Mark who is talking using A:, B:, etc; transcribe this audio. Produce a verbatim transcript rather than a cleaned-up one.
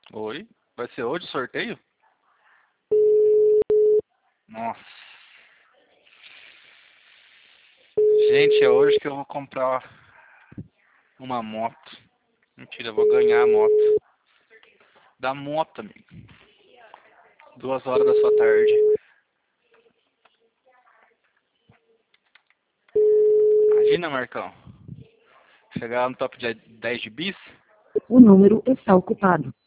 A: Oi? Vai ser hoje o sorteio? Nossa. Gente, é hoje que eu vou comprar uma moto. Mentira, eu vou ganhar a moto. Da moto, amigo. Duas horas da sua tarde. Imagina, Marcão. Chegar lá no top de dez de bis.
B: O número está ocupado.